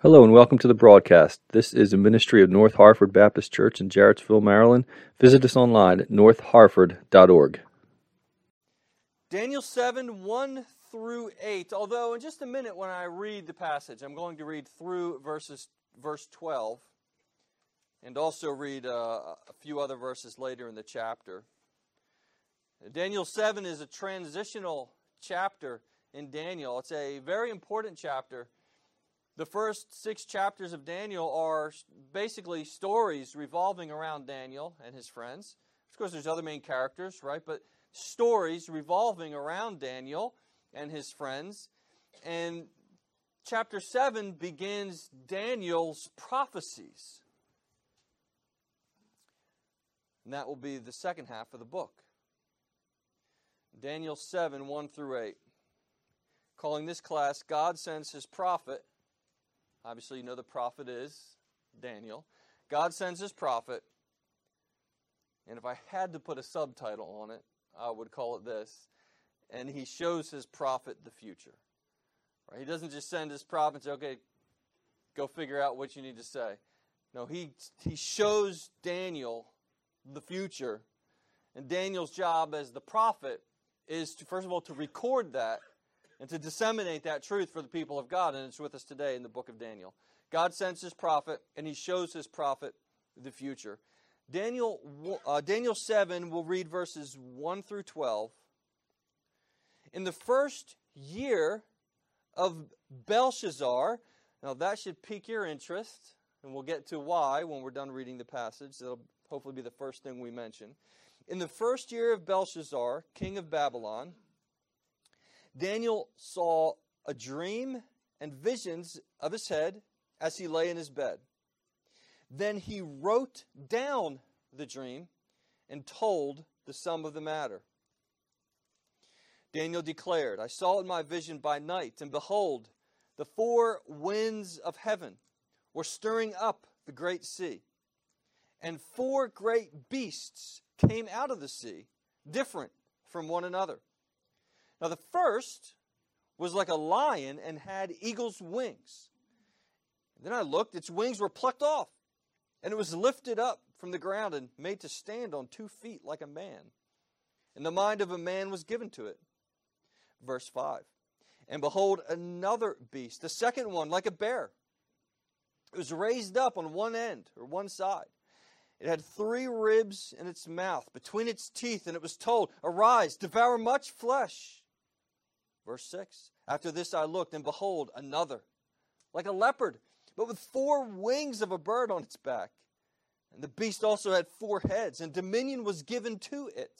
Hello and welcome to the broadcast. This is a ministry of North Harford Baptist Church in Jarrettsville, Maryland. Visit us online at northharford.org. Daniel 7, 1 through 8. Although in just a minute when I read the passage, I'm going to read through verse 12 and also read a few other verses later in the chapter. Daniel 7 is a transitional chapter in Daniel. It's a very important chapter. The first 6 chapters of Daniel are basically stories revolving around Daniel and his friends. Of course, there's other main characters, right? But stories revolving around Daniel and his friends. And chapter 7 begins Daniel's prophecies. And that will be the second half of the book. Daniel 7, 1 through 8. Calling this class, God Sends His Prophet. Obviously, you know the prophet is Daniel. God sends His prophet. And if I had to put a subtitle on it, I would call it this. And He shows His prophet the future. Right? He doesn't just send His prophet and say, okay, go figure out what you need to say. No, He shows Daniel the future. And Daniel's job as the prophet is to, first of all, to record that and to disseminate that truth for the people of God. And it's with us today in the book of Daniel. God sends His prophet, and He shows His prophet the future. Daniel 7, we'll read verses 1 through 12. In the first year of Belshazzar, now that should pique your interest, and we'll get to why when we're done reading the passage. That'll hopefully be the first thing we mention. In the first year of Belshazzar, king of Babylon, Daniel saw a dream and visions of his head as he lay in his bed. Then he wrote down the dream and told the sum of the matter. Daniel declared, I saw in my vision by night, and behold, the 4 winds of heaven were stirring up the great sea. And 4 great beasts came out of the sea, different from one another. Now the first was like a lion and had eagle's wings. Then I looked, its wings were plucked off, and it was lifted up from the ground and made to stand on 2 feet like a man. And the mind of a man was given to it. Verse 5. And behold, another beast, the second one like a bear. It was raised up on one end, or one side. It had 3 ribs in its mouth, between its teeth, and it was told, Arise, devour much flesh. Verse 6. After this I looked, and behold, another, like a leopard, but with 4 wings of a bird on its back. And the beast also had 4 heads, and dominion was given to it.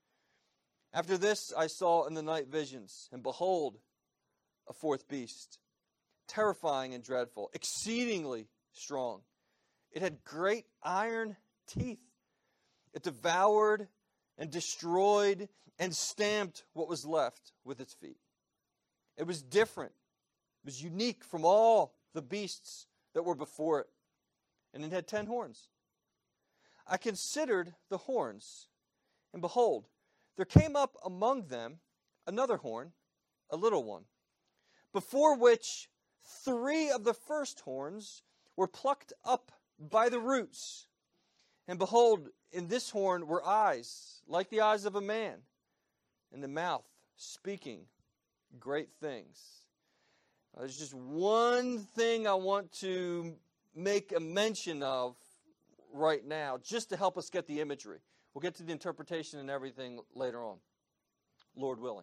After this I saw in the night visions, and behold, a 4th beast, terrifying and dreadful, exceedingly strong. It had great iron teeth. It devoured and destroyed and stamped what was left with its feet. It was different. It was unique from all the beasts that were before it. And it had 10 horns. I considered the horns, and behold, there came up among them another horn, a little one, before which 3 of the first horns were plucked up by the roots. And behold, in this horn were eyes, like the eyes of a man, and the mouth speaking great things. There's just one thing I want to make a mention of right now, just to help us get the imagery. We'll get to the interpretation and everything later on, Lord willing.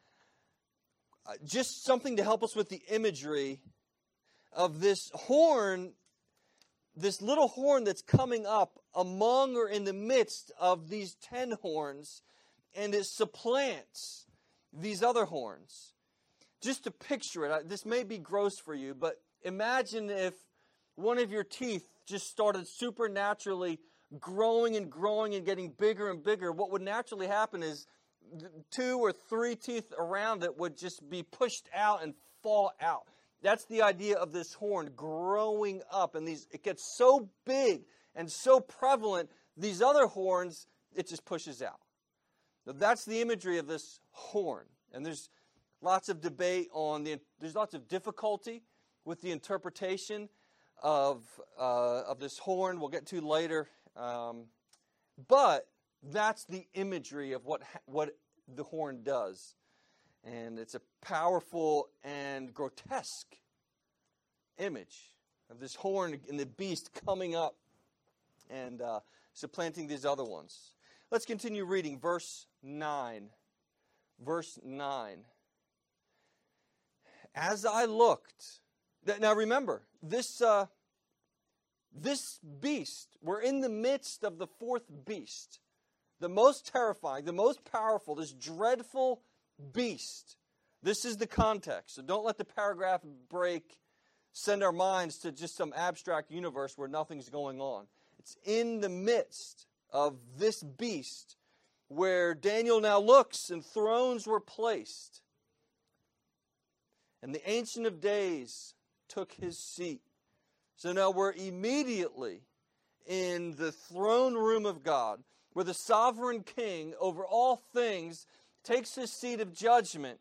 Just something to help us with the imagery of this horn, this little horn that's coming up among or in the midst of these 10 horns, and it supplants these other horns. Just to picture it, this may be gross for you, but imagine if one of your teeth just started supernaturally growing and growing and getting bigger and bigger. What would naturally happen is 2 or 3 teeth around it would just be pushed out and fall out. That's the idea of this horn growing up, and it gets so big and so prevalent, these other horns, it just pushes out. Now, that's the imagery of this horn. And there's lots of debate there's lots of difficulty with the interpretation of this horn. We'll get to later. But that's the imagery of what the horn does. And it's a powerful and grotesque image of this horn and the beast coming up and supplanting these other ones. Let's continue reading verse 9. Verse 9. As I looked, now remember, this beast, we're in the midst of the fourth beast, the most terrifying, the most powerful, this dreadful beast. This is the context. So don't let the paragraph break send our minds to just some abstract universe where nothing's going on. It's in the midst of this beast where Daniel now looks and thrones were placed. And the Ancient of Days took his seat. So now we're immediately in the throne room of God, where the sovereign king over all things takes his seat of judgment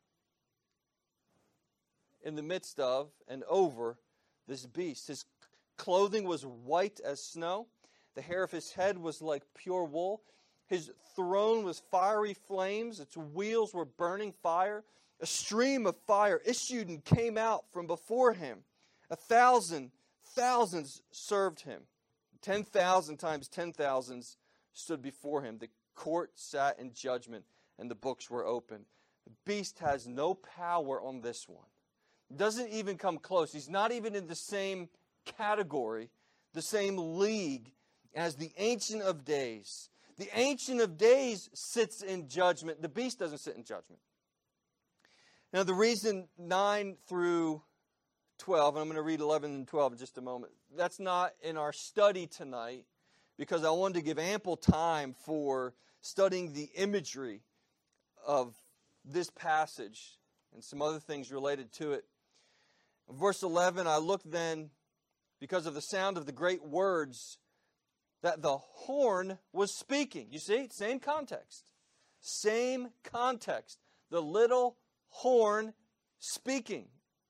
in the midst of and over this beast. His clothing was white as snow. The hair of his head was like pure wool. His throne was fiery flames. Its wheels were burning fire. A stream of fire issued and came out from before him. 1,000 thousands served him. 10,000 times 10,000s stood before him. The court sat in judgment, and the books were opened. The beast has no power on this one. Doesn't even come close. He's not even in the same category, the same league as the Ancient of Days. The Ancient of Days sits in judgment. The beast doesn't sit in judgment. Now, the reason 9 through 12, and I'm going to read 11 and 12 in just a moment, that's not in our study tonight because I wanted to give ample time for studying the imagery of this passage and some other things related to it. Verse 11, I looked then, because of the sound of the great words, that the horn was speaking. You see, same context. Same context. The little horn speaking.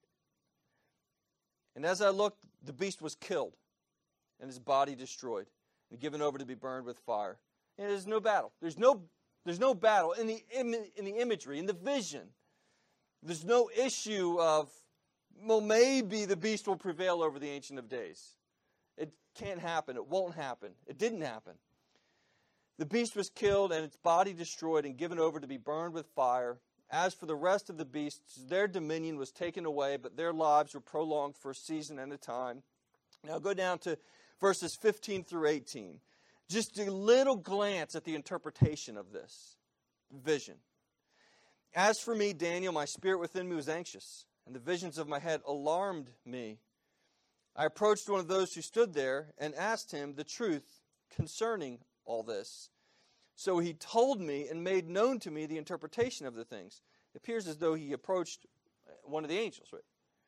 And as I looked, the beast was killed, and his body destroyed, and given over to be burned with fire. And there's no battle. There's no battle in the imagery, in the vision. There's no issue of, well, maybe the beast will prevail over the Ancient of Days. It can't happen. It won't happen. It didn't happen. The beast was killed and its body destroyed and given over to be burned with fire. As for the rest of the beasts, their dominion was taken away, but their lives were prolonged for a season and a time. Now go down to verses 15 through 18. Just a little glance at the interpretation of this vision. As for me, Daniel, my spirit within me was anxious, and the visions of my head alarmed me. I approached one of those who stood there and asked him the truth concerning all this. So he told me and made known to me the interpretation of the things. It appears as though he approached one of the angels. Right?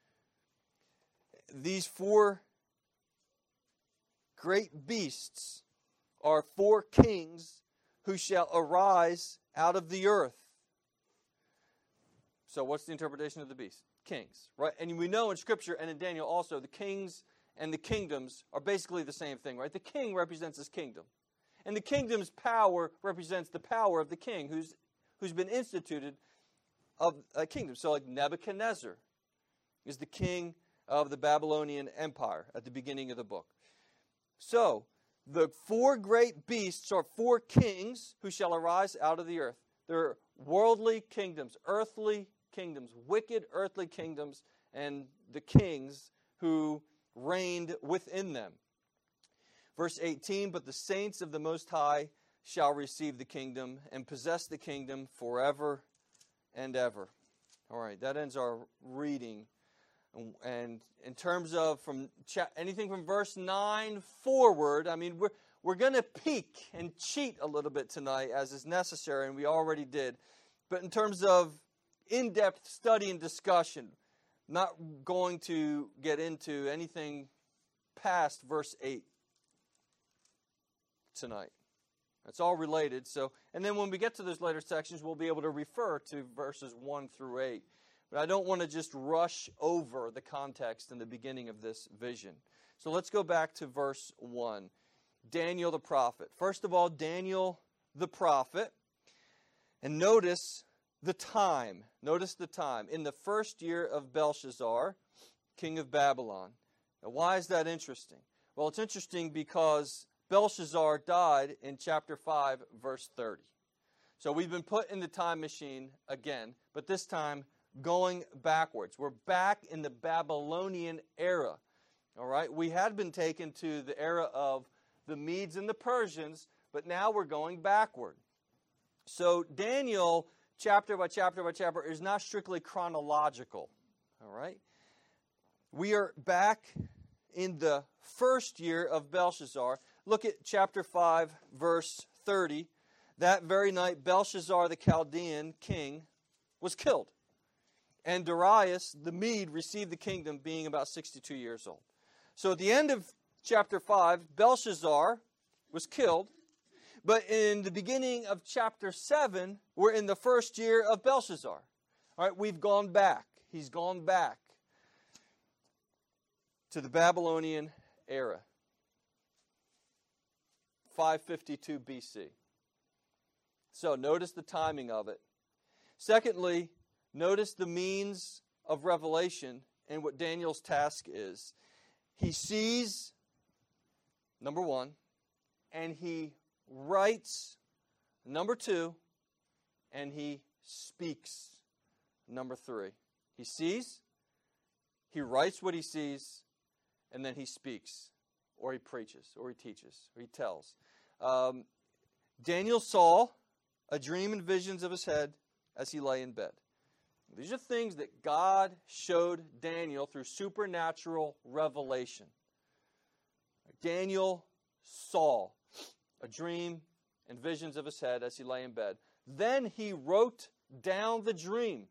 These 4 great beasts are 4 kings who shall arise out of the earth. So what's the interpretation of the beast? Kings, right? And we know in Scripture and in Daniel also, the kings and the kingdoms are basically the same thing, right? The king represents his kingdom. And the kingdom's power represents the power of the king who's been instituted of a kingdom. So like Nebuchadnezzar is the king of the Babylonian Empire at the beginning of the book. So the 4 great beasts are 4 kings who shall arise out of the earth. They're worldly kingdoms, earthly kingdoms, wicked earthly kingdoms, and the kings who reigned within them. Verse 18, but the saints of the Most High shall receive the kingdom and possess the kingdom forever and ever. All right, that ends our reading. And in terms of anything from verse 9 forward, I mean, we're going to peek and cheat a little bit tonight as is necessary, and we already did. But in terms of in-depth study and discussion, not going to get into anything past verse 8 tonight. It's all related. And then when we get to those later sections, we'll be able to refer to verses 1 through 8. But I don't want to just rush over the context in the beginning of this vision. So let's go back to verse 1. Daniel the prophet. First of all, Daniel the prophet. And notice the time. Notice the time. In the first year of Belshazzar, king of Babylon. Now, why is that interesting? Well, it's interesting because Belshazzar died in chapter 5, verse 30. So we've been put in the time machine again, but this time going backwards. We're back in the Babylonian era. All right? We had been taken to the era of the Medes and the Persians, but now we're going backward. So Daniel, chapter by chapter by chapter, is not strictly chronological. All right? We are back in the first year of Belshazzar. Look at chapter 5, verse 30. That very night, Belshazzar the Chaldean king was killed. And Darius the Mede received the kingdom, being about 62 years old. So at the end of chapter 5, Belshazzar was killed. But in the beginning of chapter 7, we're in the first year of Belshazzar. All right, we've gone back. He's gone back to the Babylonian era. 552 BC. So notice the timing of it. Secondly, notice the means of revelation and what Daniel's task is. He sees, number 1, and he writes, number 2, and he speaks, number 3. He sees, he writes what he sees, and then he speaks, or he preaches, or he teaches, or he tells. Daniel saw a dream and visions of his head as he lay in bed. These are things that God showed Daniel through supernatural revelation. Daniel saw a dream and visions of his head as he lay in bed. Then he wrote down the dream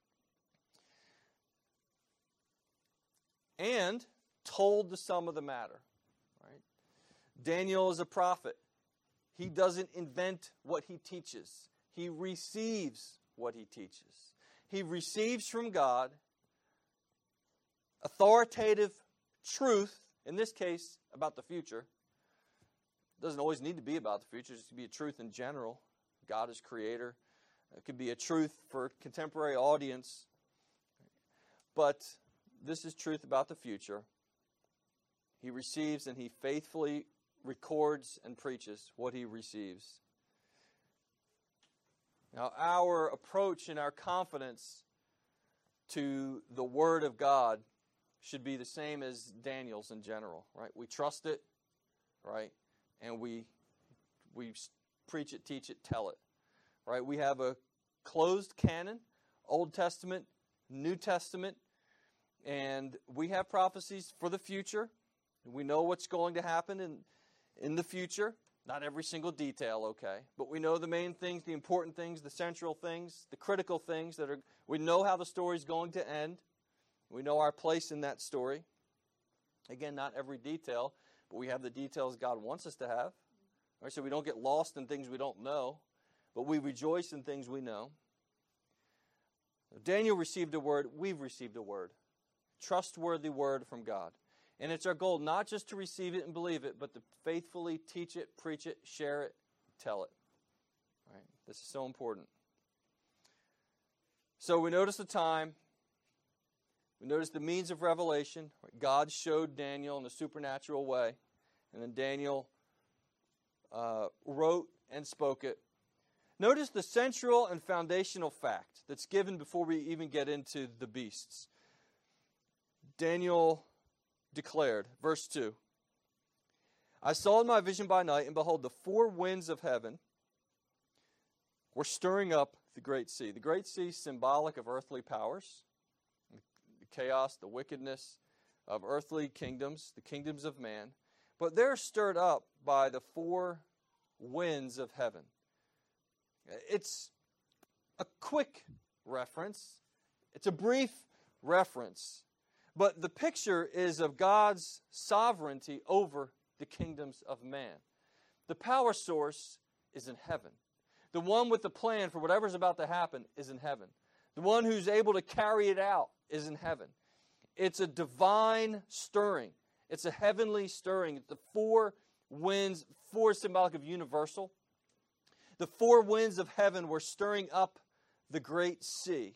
and told the sum of the matter. Right? Daniel is a prophet. He doesn't invent what he teaches. He receives what he teaches. He receives from God authoritative truth, in this case, about the future. It doesn't always need to be about the future. It could be a truth in general. God is creator. It could be a truth for a contemporary audience. But this is truth about the future. He receives and he faithfully records and preaches what he receives. Now, our approach and our confidence to the Word of God should be the same as Daniel's in general, right? We trust it, right? And we preach it, teach it, tell it, right? We have a closed canon, Old Testament, New Testament, and we have prophecies for the future. We know what's going to happen in the future. Not every single detail, okay, but we know the main things, the important things, the central things, the critical things that are. We know how the story is going to end. We know our place in that story. Again, not every detail, but we have the details God wants us to have. Right, so we don't get lost in things we don't know, but we rejoice in things we know. Daniel received a word. We've received a word. Trustworthy word from God. And it's our goal not just to receive it and believe it, but to faithfully teach it, preach it, share it, tell it. All right? This is so important. So we notice the time. We notice the means of revelation. God showed Daniel in a supernatural way. And then Daniel wrote and spoke it. Notice the central and foundational fact that's given before we even get into the beasts. Daniel declared, verse 2, I saw in my vision by night, and behold, the 4 winds of heaven were stirring up the great sea. The great sea, symbolic of earthly powers, the chaos, the wickedness of earthly kingdoms, the kingdoms of man. But they're stirred up by the 4 winds of heaven. It's a quick reference. It's a brief reference. But the picture is of God's sovereignty over the kingdoms of man. The power source is in heaven. The one with the plan for whatever's about to happen is in heaven. The one who's able to carry it out is in heaven. It's a divine stirring. It's a heavenly stirring. The four winds, four is symbolic of universal. The four winds of heaven were stirring up the great sea.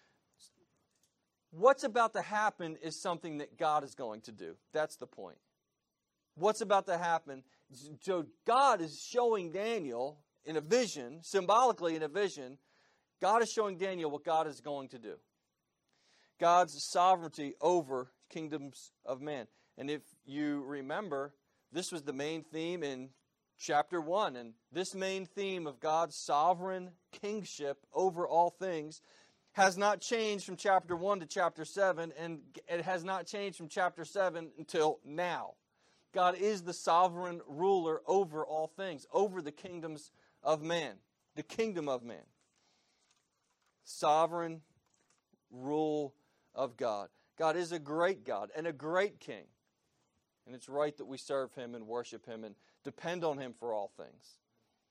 What's about to happen is something that God is going to do. That's the point. What's about to happen? So God is showing Daniel in a vision, symbolically in a vision, God is showing Daniel what God is going to do. God's sovereignty over kingdoms of man. And if you remember, this was the main theme in chapter 1. And this main theme of God's sovereign kingship over all things has not changed from chapter 1 to chapter 7, and it has not changed from chapter 7 until now. God is the sovereign ruler over all things, over the kingdoms of man, the kingdom of man. Sovereign rule of God. God is a great God and a great King. And it's right that we serve Him and worship Him and depend on Him for all things.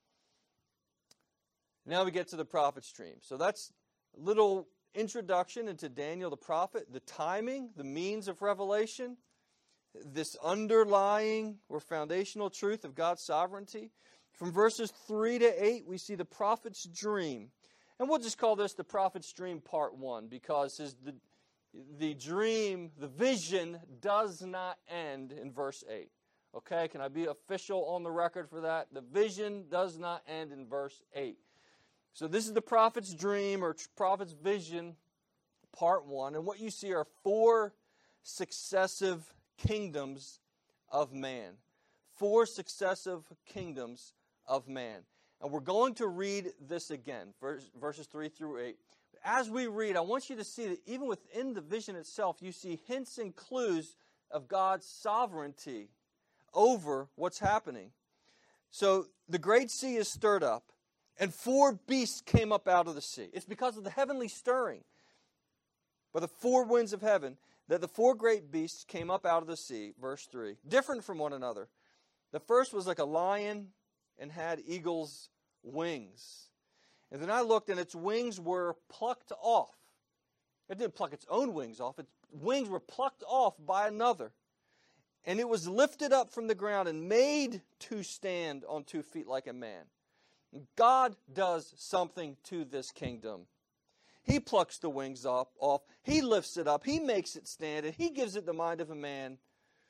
Now we get to the prophet stream. So that's a little introduction into Daniel the prophet, the timing, the means of revelation, this underlying or foundational truth of God's sovereignty. From verses 3 to 8, we see the prophet's dream. And we'll just call this the prophet's dream part 1, because the dream, the vision, does not end in verse 8. Okay, can I be official on the record for that? The vision does not end in verse 8. So this is the prophet's dream or prophet's vision, part 1. And what you see are 4 successive kingdoms of man. 4 successive kingdoms of man. And we're going to read this again, verses 3 through 8. As we read, I want you to see that even within the vision itself, you see hints and clues of God's sovereignty over what's happening. So the great sea is stirred up, and 4 beasts came up out of the sea. It's because of the heavenly stirring by the 4 winds of heaven that the 4 great beasts came up out of the sea, verse 3, different from one another. The first was like a lion and had eagle's wings. And then I looked, and its wings were plucked off. It didn't pluck its own wings off. Its wings were plucked off by another. And it was lifted up from the ground and made to stand on 2 feet like a man. God does something to this kingdom. He plucks the wings off. He lifts it up. He makes it stand, and He gives it the mind of a man.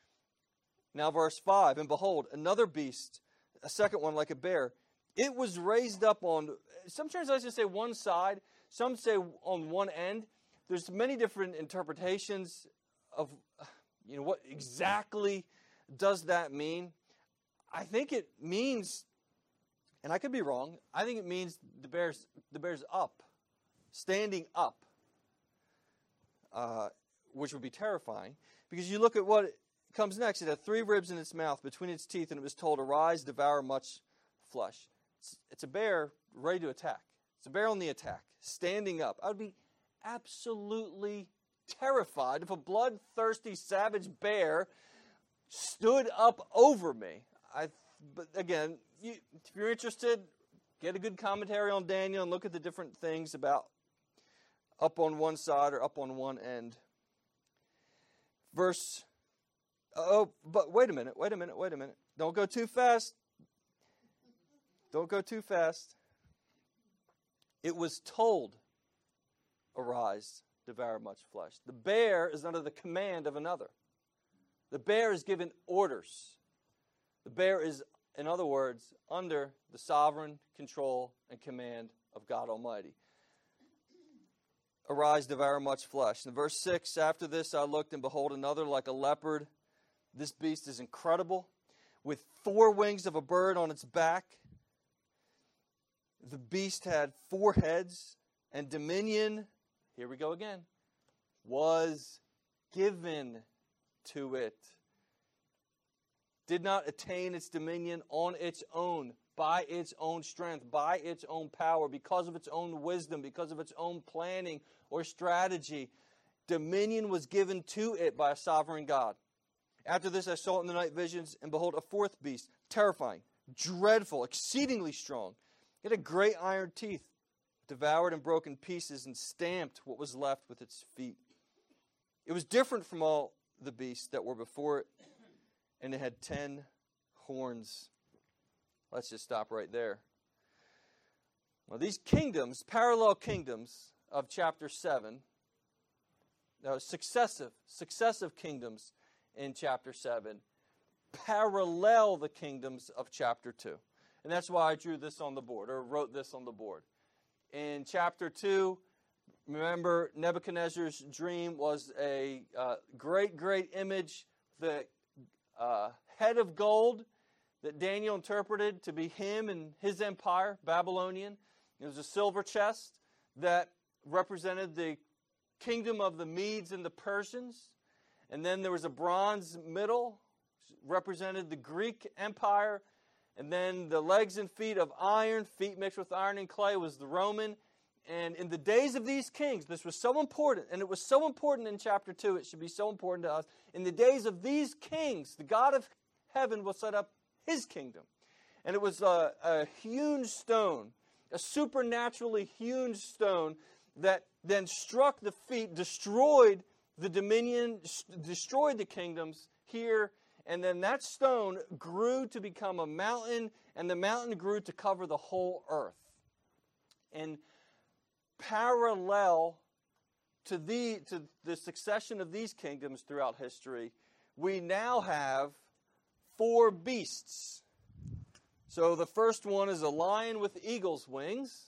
Now verse 5, and behold, another beast, a second one like a bear. It was raised up on, some translations say one side, some say on one end. There's many different interpretations of, what exactly does that mean. I think it means, and I could be wrong, I think it means the bear's up, standing up, which would be terrifying. Because you look at what comes next. It had 3 ribs in its mouth between its teeth, and it was told, arise, devour much flesh. It's a bear ready to attack. It's a bear on the attack, standing up. I would be absolutely terrified if a bloodthirsty, savage bear stood up over me. But again, if you're interested, get a good commentary on Daniel and look at the different things about up on one side or up on one end. But wait a minute. Don't go too fast. Don't go too fast. It was told, arise, devour much flesh. The bear is under the command of another. The bear is given orders. The bear is, in other words, under the sovereign control and command of God Almighty. Arise, devour much flesh. In verse 6, after this I looked, and behold, another like a leopard. This beast is incredible, with 4 wings of a bird on its back. The beast had 4 heads, and dominion, here we go again, was given to it. Did not attain its dominion on its own, by its own strength, by its own power, because of its own wisdom, because of its own planning or strategy. Dominion was given to it by a sovereign God. After this I saw it in the night visions, and behold, a 4th beast, terrifying, dreadful, exceedingly strong. It had great iron teeth. devoured and broken pieces and stamped what was left with its feet. It was different from all the beasts that were before it, and it had 10 horns. Let's just stop right there. Well, these kingdoms, parallel kingdoms of chapter 7, successive kingdoms in chapter 7, parallel the kingdoms of chapter 2. And that's why I drew this on the board, or wrote this on the board. In chapter 2, remember, Nebuchadnezzar's dream was a great image, the head of gold that Daniel interpreted to be him and his empire, Babylonian. It was a silver chest that represented the kingdom of the Medes and the Persians. And then there was a bronze middle, represented the Greek Empire. And then the legs and feet of iron, feet mixed with iron and clay, was the Roman. And in the days of these kings, this was so important, and it was so important in chapter 2, it should be so important to us. In the days of these kings, the God of heaven will set up his kingdom. And it was a hewn stone, a supernaturally hewn stone that then struck the feet, destroyed the dominion, destroyed the kingdoms here. And then that stone grew to become a mountain, and the mountain grew to cover the whole earth. And parallel to the succession of these kingdoms throughout history, we now have 4 beasts. So the first one is a lion with eagle's wings.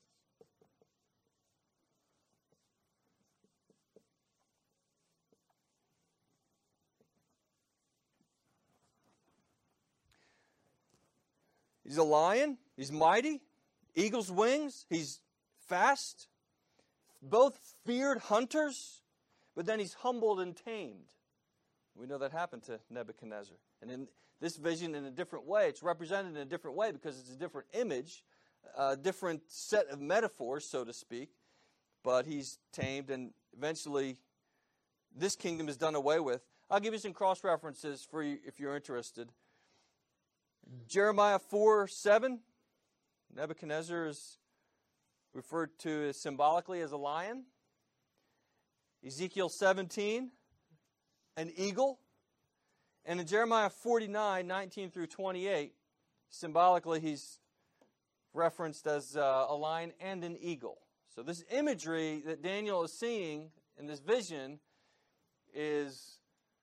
He's a lion. He's mighty. Eagle's wings. He's fast. Both feared hunters, but then he's humbled and tamed. We know that happened to Nebuchadnezzar. And in this vision, in a different way, it's represented in a different way because it's a different image, a different set of metaphors, so to speak. But he's tamed, and eventually this kingdom is done away with. I'll give you some cross-references for you if you're interested. Jeremiah 4:7, Nebuchadnezzar is referred to symbolically as a lion. Ezekiel 17, an eagle. And in Jeremiah 49:19 through 28, symbolically he's referenced as a lion and an eagle. So this imagery that Daniel is seeing in this vision is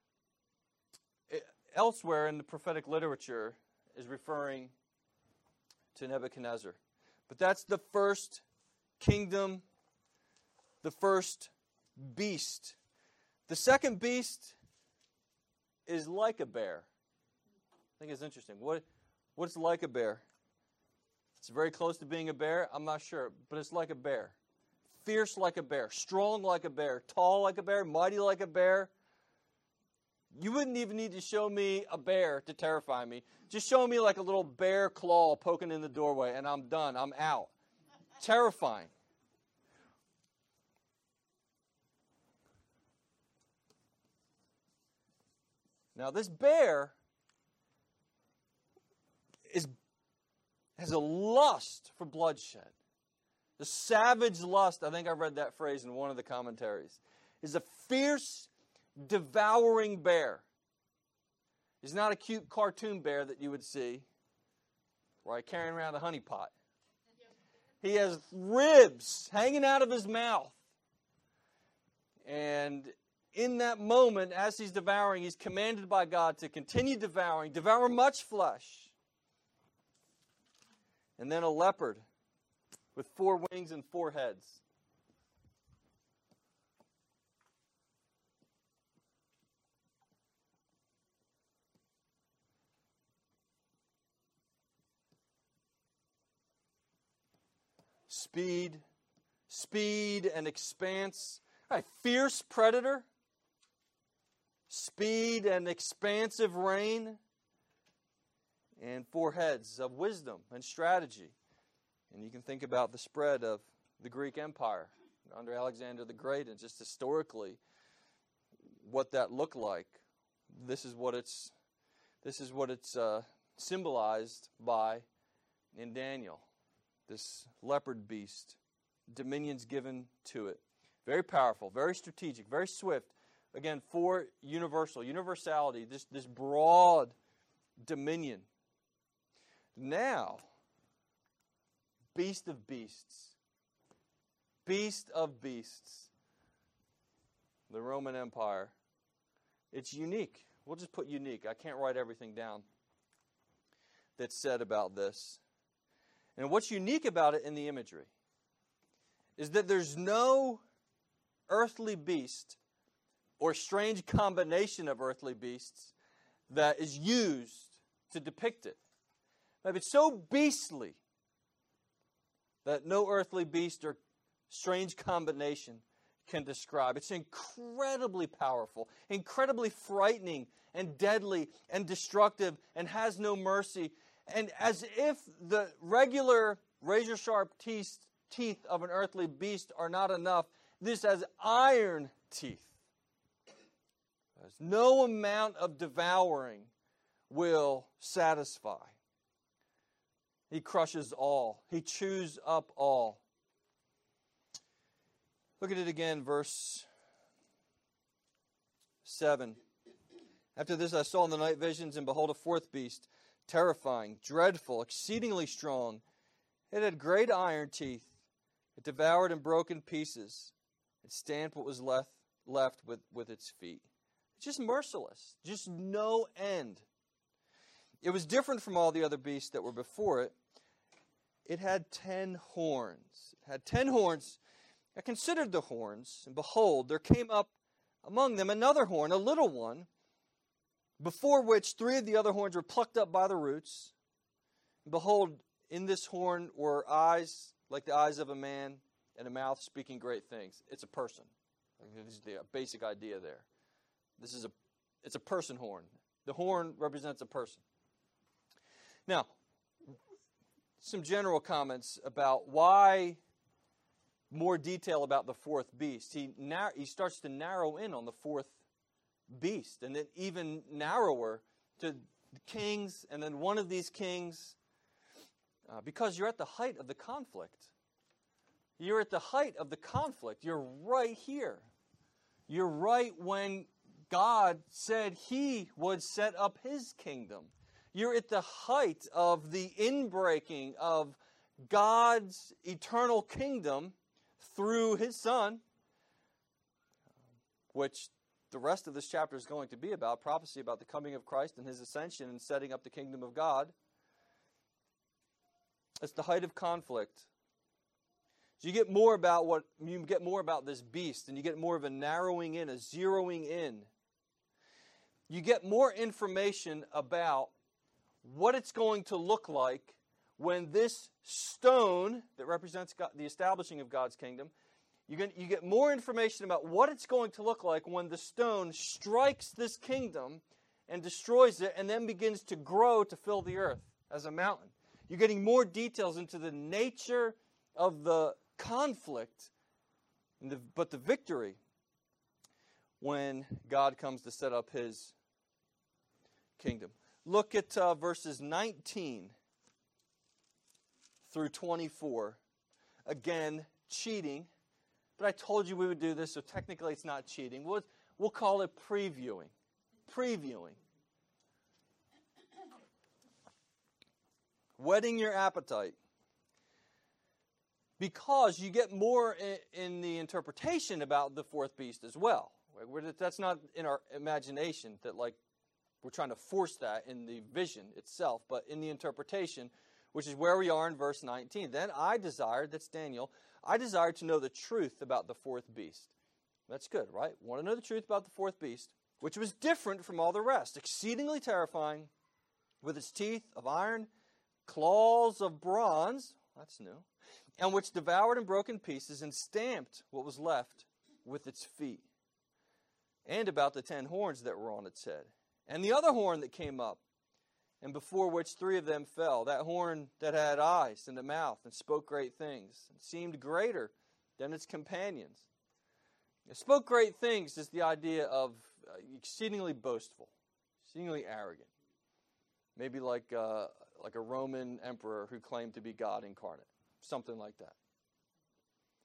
elsewhere in the prophetic literature is referring to Nebuchadnezzar. But that's the first kingdom, the first beast. The second beast is like a bear. I think it's interesting. What's like a bear? It's very close to being a bear. I'm not sure, but it's like a bear. Fierce like a bear, strong like a bear, tall like a bear, mighty like a bear. You wouldn't even need to show me a bear to terrify me. Just show me like a little bear claw poking in the doorway, and I'm done. I'm out. Terrifying. Now, this bear has a lust for bloodshed. The savage lust, I think I read that phrase in one of the commentaries, is a fierce, devouring bear. He's not a cute cartoon bear that you would see, right, carrying around a honey pot. He has ribs hanging out of his mouth. And in that moment, as he's devouring, he's commanded by God to continue devouring, devour much flesh. And then a leopard with 4 wings and 4 heads. Speed and expanse. A fierce predator. Speed and expansive reign. And 4 heads of wisdom and strategy. And you can think about the spread of the Greek Empire under Alexander the Great, and just historically what that looked like. This is what it's symbolized by in Daniel. This leopard beast dominions given to it. Very powerful, very strategic, very swift. Again, for universality, this broad dominion. Now, beast of beasts, the Roman Empire. It's unique. We'll just put unique. I can't write everything down that's said about this. And what's unique about it in the imagery is that there's no earthly beast or strange combination of earthly beasts that is used to depict it. But it's so beastly that no earthly beast or strange combination can describe. It's incredibly powerful, incredibly frightening and deadly and destructive and has no mercy. And as if the regular razor-sharp teeth of an earthly beast are not enough, this has iron teeth. As no amount of devouring will satisfy. He crushes all. He chews up all. Look at it again, verse 7. After this I saw in the night visions, and behold, a fourth beast, terrifying, dreadful, exceedingly strong. It had great iron teeth. It devoured and broke in pieces. It stamped what was left with its feet. It's just merciless. Just no end. It was different from all the other beasts that were before it. It had 10 horns. It had 10 horns. I considered the horns, and behold, there came up among them another horn, a little one, before which 3 of the other horns were plucked up by the roots. And behold, in this horn were eyes like the eyes of a man, and a mouth speaking great things. It's a person. This is the basic idea there. It's a person horn. The horn represents a person. Now, some general comments about why more detail about the fourth beast. He starts to narrow in on the fourth beast, and then even narrower to the kings, and then one of these kings, because you're at the height of the conflict. You're at the height of the conflict. You're right here. You're right when God said He would set up His kingdom. You're at the height of the inbreaking of God's eternal kingdom through His Son, which the rest of this chapter is going to be about, prophecy about the coming of Christ and His ascension and setting up the kingdom of God. It's the height of conflict. So you get more about this beast, and you get more of a narrowing in, a zeroing in. You get more information about what it's going to look like when this stone that represents God, the establishing of God's kingdom, you get more information about what it's going to look like when the stone strikes this kingdom and destroys it and then begins to grow to fill the earth as a mountain. You're getting more details into the nature of the conflict, but the victory when God comes to set up His kingdom. Look at verses 19 through 24. Again, cheating. But I told you we would do this, so technically it's not cheating. We'll call it previewing. Previewing. Whetting your appetite. Because you get more in the interpretation about the fourth beast as well. That's not in our imagination that we're trying to force that in the vision itself, but in the interpretation, which is where we are in verse 19. Then that's Daniel, I desired to know the truth about the fourth beast. That's good, right? Want to know the truth about the fourth beast, which was different from all the rest, exceedingly terrifying, with its teeth of iron, claws of bronze, that's new, and which devoured and broke in pieces and stamped what was left with its feet. And about the 10 horns that were on its head. And the other horn that came up, and before which 3 of them fell, that horn that had eyes and a mouth and spoke great things, and seemed greater than its companions. It spoke great things is the idea of exceedingly boastful, exceedingly arrogant. Maybe like a Roman emperor who claimed to be God incarnate, something like that.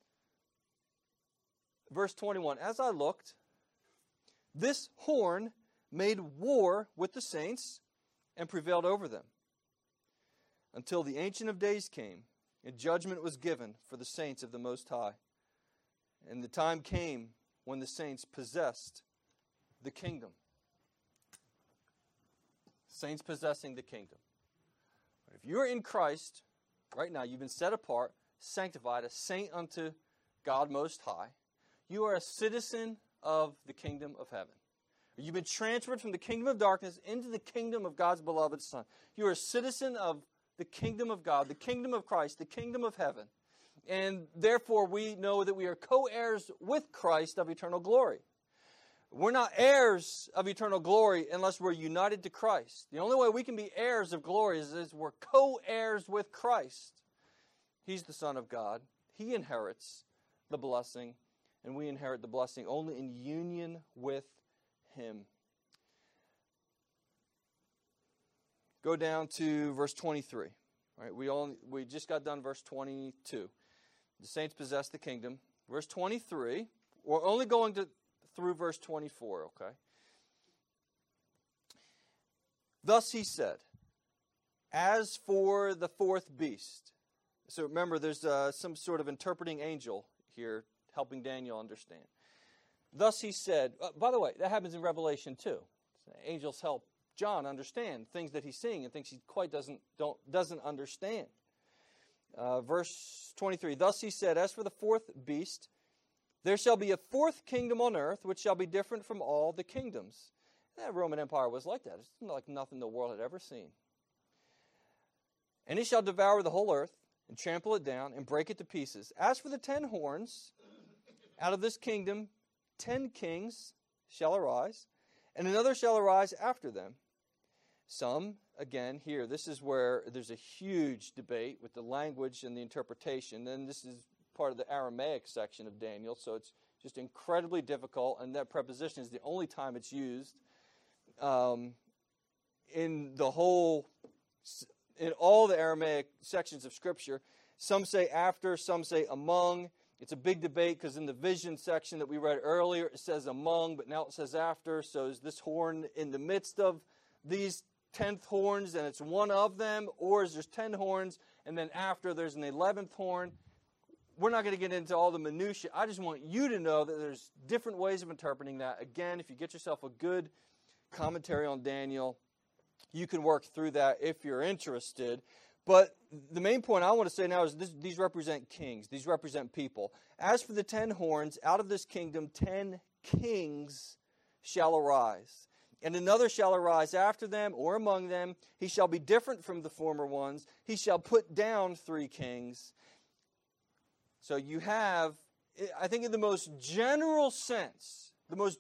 verse 21, as I looked, this horn made war with the saints and prevailed over them, until the Ancient of Days came, and judgment was given for the saints of the Most High. And the time came when the saints possessed the kingdom. Saints possessing the kingdom. If you're in Christ, right now, you've been set apart, sanctified, a saint unto God Most High. You are a citizen of the kingdom of heaven. You've been transferred from the kingdom of darkness into the kingdom of God's beloved Son. You are a citizen of the kingdom of God, the kingdom of Christ, the kingdom of heaven. And therefore we know that we are co-heirs with Christ of eternal glory. We're not heirs of eternal glory unless we're united to Christ. The only way we can be heirs of glory is we're co-heirs with Christ. He's the Son of God. He inherits the blessing, and we inherit the blessing only in union with Him. Go down to verse 23. All right, we just got done verse 22. The saints possess the kingdom. Verse 23. We're only going through verse 24, okay? Thus he said, as for the fourth beast. So remember, there's some sort of interpreting angel here helping Daniel understand. Thus he said, by the way, that happens in Revelation too. Angels help John understand things that he's seeing and things he quite doesn't understand. Verse 23, thus he said, as for the fourth beast, there shall be a fourth kingdom on earth, which shall be different from all the kingdoms. That Roman Empire was like that. It's like nothing the world had ever seen. And he shall devour the whole earth, and trample it down, and break it to pieces. As for the 10 horns, out of this kingdom 10 kings shall arise, and another shall arise after them. Some, again, here, this is where there's a huge debate with the language and the interpretation. And this is part of the Aramaic section of Daniel, so it's just incredibly difficult. And that preposition is the only time it's used in all the Aramaic sections of Scripture. Some say after, some say among. It's a big debate because in the vision section that we read earlier, it says among, but now it says after. So is this horn in the midst of these 10th horns and it's one of them? Or is there 10 horns and then after there's an 11th horn? We're not going to get into all the minutiae. I just want you to know that there's different ways of interpreting that. Again, if you get yourself a good commentary on Daniel, you can work through that if you're interested. But the main point I want to say now is these represent kings. These represent people. As for the 10 horns, out of this kingdom 10 kings shall arise. And another shall arise after them or among them. He shall be different from the former ones. He shall put down 3 kings. So you have, I think in the most general sense,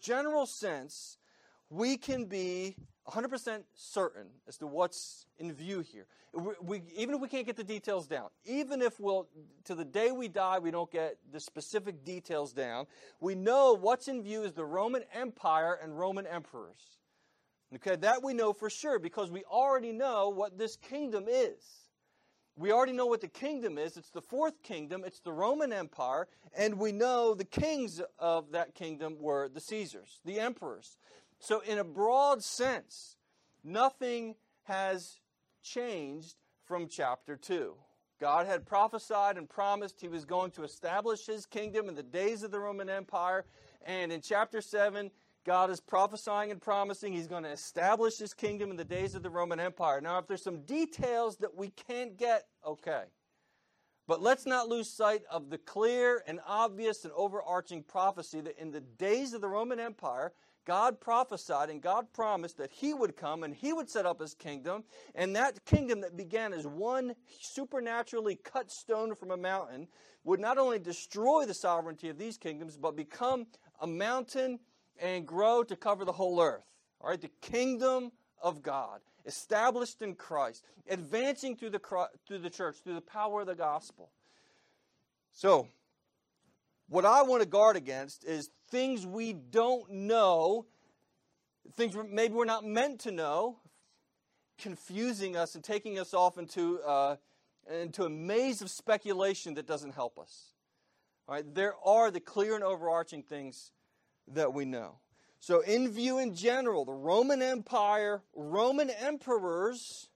we can be 100% certain as to what's in view here. Even if we can't get the details down, even if to the day we die, we don't get the specific details down, we know what's in view is the Roman Empire and Roman emperors. Okay, that we know for sure because we already know what this kingdom is. We already know what the kingdom is. It's the fourth kingdom. It's the Roman Empire. And we know the kings of that kingdom were the Caesars, the emperors. So in a broad sense, nothing has changed from chapter 2. God had prophesied and promised He was going to establish His kingdom in the days of the Roman Empire. And in chapter 7, God is prophesying and promising He's going to establish His kingdom in the days of the Roman Empire. Now, if there's some details that we can't get, okay. But let's not lose sight of the clear and obvious and overarching prophecy that in the days of the Roman Empire, God prophesied and God promised that He would come and He would set up His kingdom. And that kingdom that began as one supernaturally cut stone from a mountain would not only destroy the sovereignty of these kingdoms, but become a mountain and grow to cover the whole earth. All right, the kingdom of God, established in Christ, advancing through the church, through the power of the gospel. So, what I want to guard against is things we don't know, things maybe we're not meant to know, confusing us and taking us off into a maze of speculation that doesn't help us. All right, there are the clear and overarching things that we know. So in view in general, the Roman Empire, Roman emperors,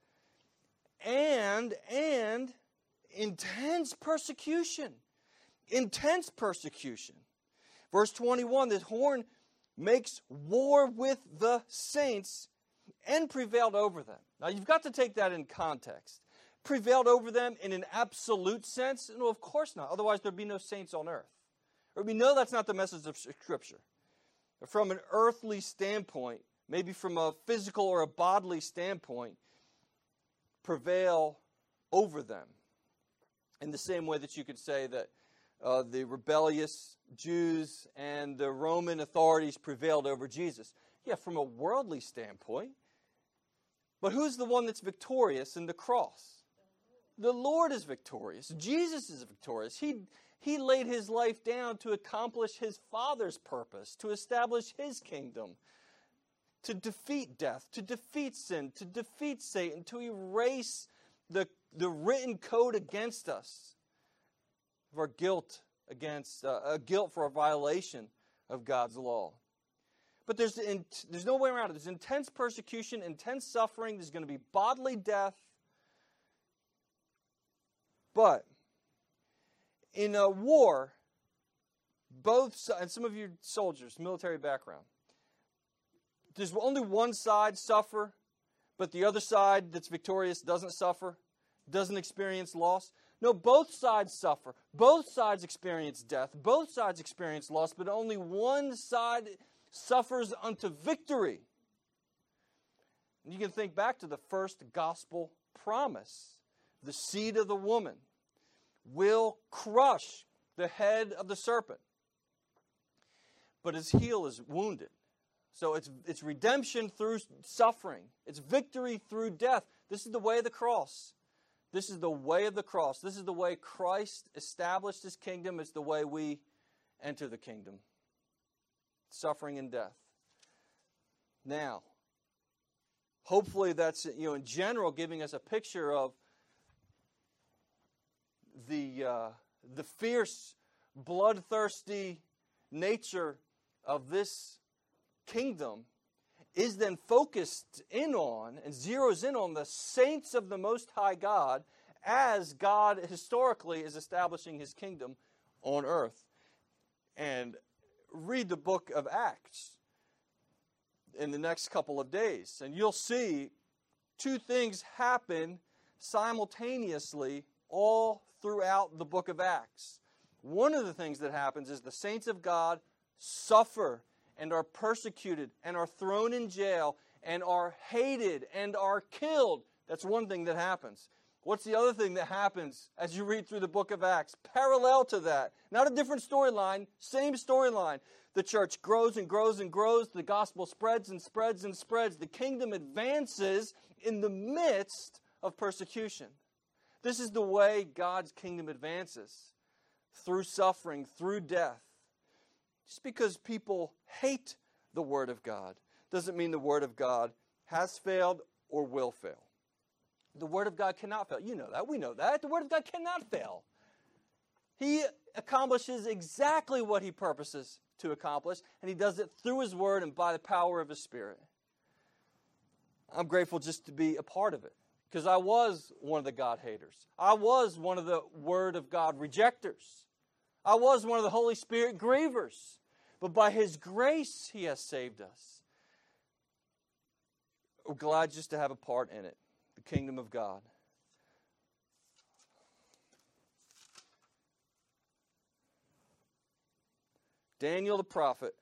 and intense persecution. Intense persecution. Verse 21, this horn makes war with the saints and prevailed over them. Now you've got to take that in context. Prevailed over them in an absolute sense? No, of course not. Otherwise there'd be no saints on earth. Or we know that's not the message of Scripture. From an earthly standpoint, maybe from a physical or a bodily standpoint, prevail over them. In the same way that you could say that the rebellious Jews and the Roman authorities prevailed over Jesus. Yeah, from a worldly standpoint. But who's the one that's victorious in the cross? The Lord is victorious. Jesus is victorious. He laid his life down to accomplish his Father's purpose, to establish his kingdom, to defeat death, to defeat sin, to defeat Satan, to erase the written code against us of our guilt against guilt for a violation of God's law. But there's no way around it. There's intense persecution, intense suffering. There's going to be bodily death. But in a war, and some of you soldiers, military background, does only one side suffer, but the other side that's victorious doesn't suffer, doesn't experience loss? No, both sides suffer. Both sides experience death. Both sides experience loss, but only one side suffers unto victory. And you can think back to the first gospel promise. The seed of the woman will crush the head of the serpent, but his heel is wounded. So it's redemption through suffering. It's victory through death. This is the way of the cross. This is the way of the cross. This is the way Christ established his kingdom. It's the way we enter the kingdom. Suffering and death. Now, hopefully that's, in general, giving us a picture of the fierce, bloodthirsty nature of this kingdom is then focused in on and zeroes in on the saints of the Most High God as God historically is establishing his kingdom on earth. And read the book of Acts in the next couple of days, and you'll see two things happen simultaneously all throughout the book of Acts. One of the things that happens is the saints of God suffer and are persecuted and are thrown in jail and are hated and are killed. That's one thing that happens. What's the other thing that happens as you read through the book of Acts? Parallel to that. Not a different storyline, same storyline. The church grows and grows and grows. The gospel spreads and spreads and spreads. The kingdom advances in the midst of persecution. This is the way God's kingdom advances. Through suffering, through death. Just because people hate the Word of God doesn't mean the Word of God has failed or will fail. The Word of God cannot fail. You know that. We know that. The Word of God cannot fail. He accomplishes exactly what he purposes to accomplish, and he does it through his Word and by the power of his Spirit. I'm grateful just to be a part of it, because I was one of the God haters. I was one of the Word of God rejectors. I was one of the Holy Spirit grievers. But by his grace, he has saved us. We're glad just to have a part in it. The kingdom of God. Daniel the prophet.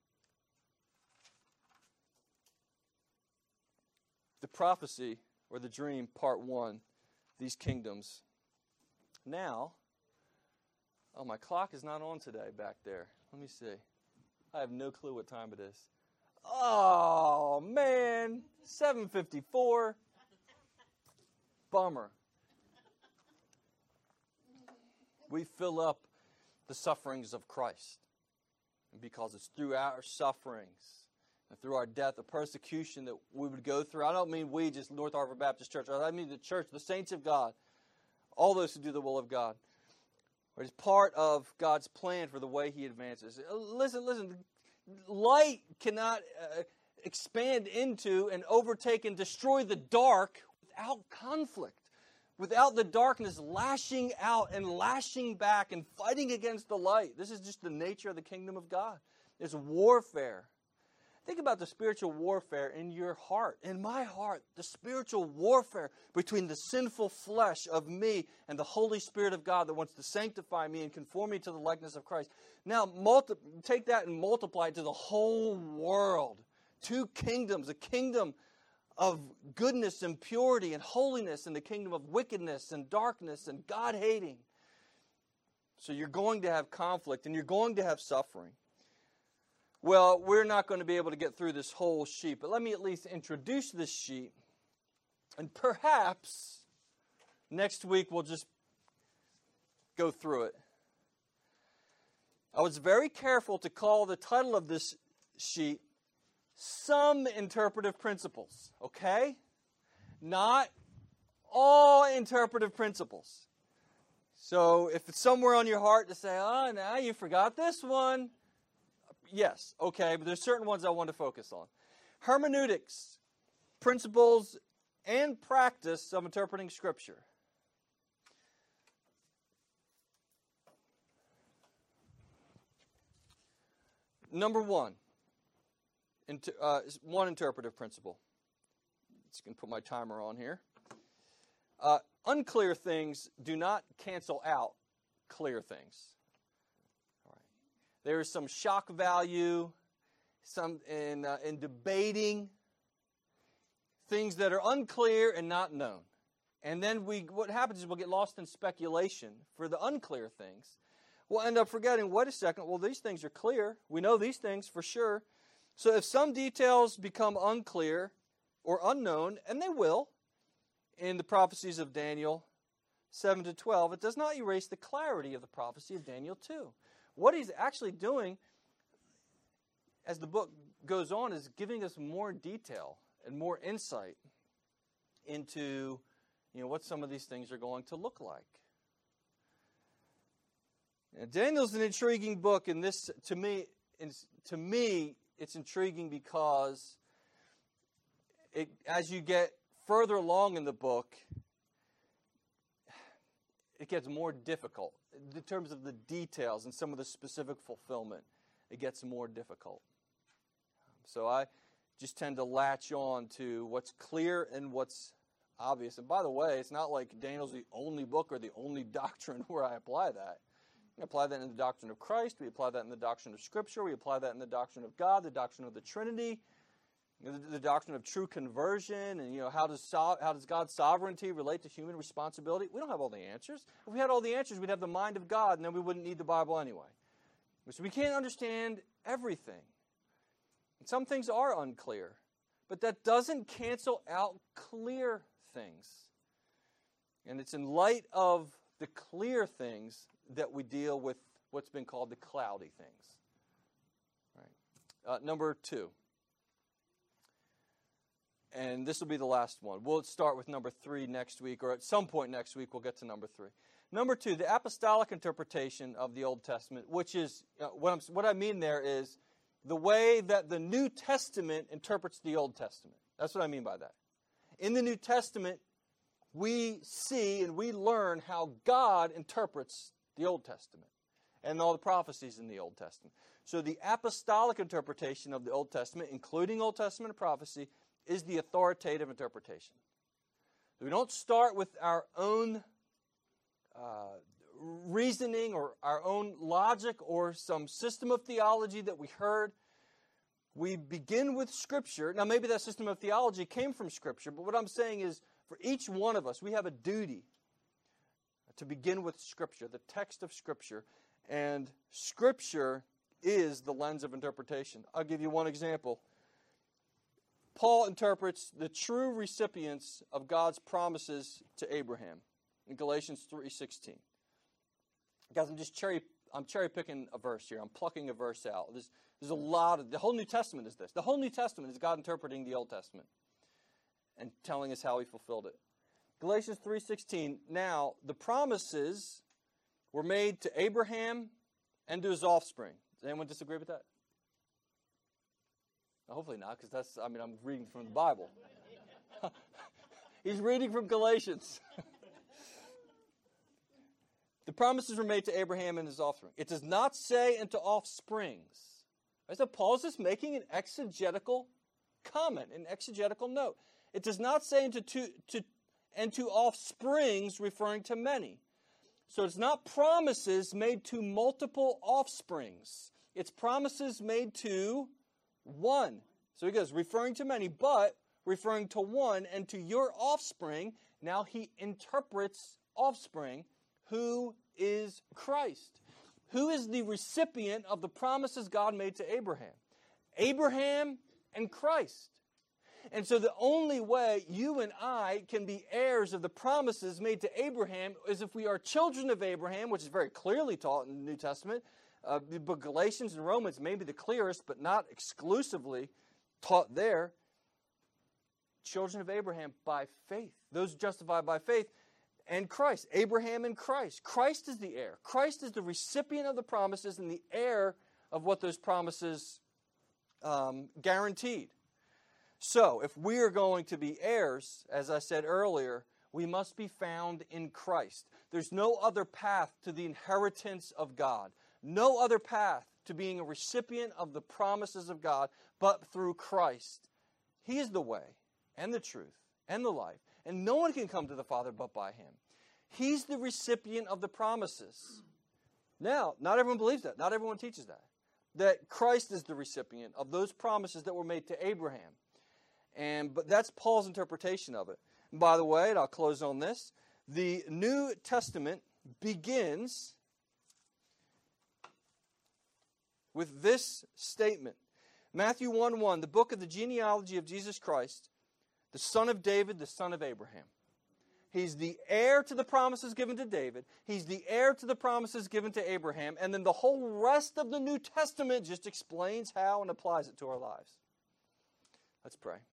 The prophecy, or the dream, part 1. These kingdoms. Now, my clock is not on today back there. Let me see. I have no clue what time it is. Oh, man. 7:54. Bummer. We fill up the sufferings of Christ. And because it's through our sufferings and through our death, the persecution that we would go through. I don't mean we, just North Harford Baptist Church. I mean the church, the saints of God. All those who do the will of God. Or it's part of God's plan for the way He advances. Listen. Light cannot expand into and overtake and destroy the dark without conflict, without the darkness lashing out and lashing back and fighting against the light. This is just the nature of the kingdom of God. There's warfare. Think about the spiritual warfare in your heart, in my heart, the spiritual warfare between the sinful flesh of me and the Holy Spirit of God that wants to sanctify me and conform me to the likeness of Christ. Now, take that and multiply it to the whole world. Two kingdoms, a kingdom of goodness and purity and holiness and the kingdom of wickedness and darkness and God-hating. So you're going to have conflict and you're going to have suffering. Well, we're not going to be able to get through this whole sheet, but let me at least introduce this sheet. And perhaps next week we'll just go through it. I was very careful to call the title of this sheet Some Interpretive Principles, okay? Not all interpretive principles. So if it's somewhere on your heart to say, oh, now you forgot this one. Yes, okay, but there's certain ones I want to focus on. Hermeneutics, principles and practice of interpreting Scripture. Number one interpretive principle. Just going to put my timer on here. Unclear things do not cancel out clear things. There is some shock value, some in debating things that are unclear and not known. And then what happens is we'll get lost in speculation for the unclear things. We'll end up forgetting, wait a second, well, these things are clear. We know these things for sure. So if some details become unclear or unknown, and they will, in the prophecies of Daniel 7 to 12, it does not erase the clarity of the prophecy of Daniel 2. What he's actually doing, as the book goes on, is giving us more detail and more insight into, what some of these things are going to look like. Now, Daniel's an intriguing book, and this, to me, it's intriguing because as you get further along in the book, it gets more difficult. In terms of the details and some of the specific fulfillment, it gets more difficult. So I just tend to latch on to what's clear and what's obvious. And by the way, it's not like Daniel's the only book or the only doctrine where I apply that. We apply that in the doctrine of Christ. We apply that in the doctrine of Scripture. We apply that in the doctrine of God, the doctrine of the Trinity, the doctrine of true conversion, and how does God's sovereignty relate to human responsibility? We don't have all the answers. If we had all the answers, we'd have the mind of God, and then we wouldn't need the Bible anyway. So we can't understand everything. And some things are unclear, but that doesn't cancel out clear things. And it's in light of the clear things that we deal with what's been called the cloudy things. Right. Number 2. And this will be the last one. We'll start with number 3 next week, or at some point next week we'll get to number 3. Number 2, the apostolic interpretation of the Old Testament, which is, what I mean there is the way that the New Testament interprets the Old Testament. That's what I mean by that. In the New Testament, we see and we learn how God interprets the Old Testament and all the prophecies in the Old Testament. So the apostolic interpretation of the Old Testament, including Old Testament prophecy, is the authoritative interpretation. We don't start with our own reasoning or our own logic or some system of theology that we heard. We begin with Scripture. Now, maybe that system of theology came from Scripture, but what I'm saying is for each one of us, we have a duty to begin with Scripture, the text of Scripture. And Scripture is the lens of interpretation. I'll give you one example. Paul interprets the true recipients of God's promises to Abraham in Galatians 3:16. Guys, I'm cherry picking a verse here. I'm plucking a verse out. There's a lot of, the whole New Testament is this. The whole New Testament is God interpreting the Old Testament and telling us how He fulfilled it. Galatians 3:16. Now, the promises were made to Abraham and to his offspring. Does anyone disagree with that? Hopefully not, because I'm reading from the Bible. He's reading from Galatians. The promises were made to Abraham and his offspring. It does not say into offsprings. So Paul is just making an exegetical comment, an exegetical note. It does not say into offsprings, referring to many. So it's not promises made to multiple offsprings. It's promises made to one. So he goes, referring to many, but referring to one and to your offspring. Now he interprets offspring, who is Christ. Who is the recipient of the promises God made to Abraham? Abraham and Christ. And so the only way you and I can be heirs of the promises made to Abraham is if we are children of Abraham, which is very clearly taught in the New Testament. But Galatians and Romans may be the clearest, but not exclusively taught there. Children of Abraham by faith. Those justified by faith. And Christ. Abraham and Christ. Christ is the heir. Christ is the recipient of the promises and the heir of what those promises guaranteed. So, if we are going to be heirs, as I said earlier, we must be found in Christ. There's no other path to the inheritance of God. No other path to being a recipient of the promises of God but through Christ. He is the way and the truth and the life. And no one can come to the Father but by Him. He's the recipient of the promises. Now, not everyone believes that. Not everyone teaches that. That Christ is the recipient of those promises that were made to Abraham. But that's Paul's interpretation of it. And by the way, and I'll close on this, the New Testament begins with this statement. Matthew 1:1, the book of the genealogy of Jesus Christ, the son of David, the son of Abraham. He's the heir to the promises given to David. He's the heir to the promises given to Abraham. And then the whole rest of the New Testament just explains how and applies it to our lives. Let's pray.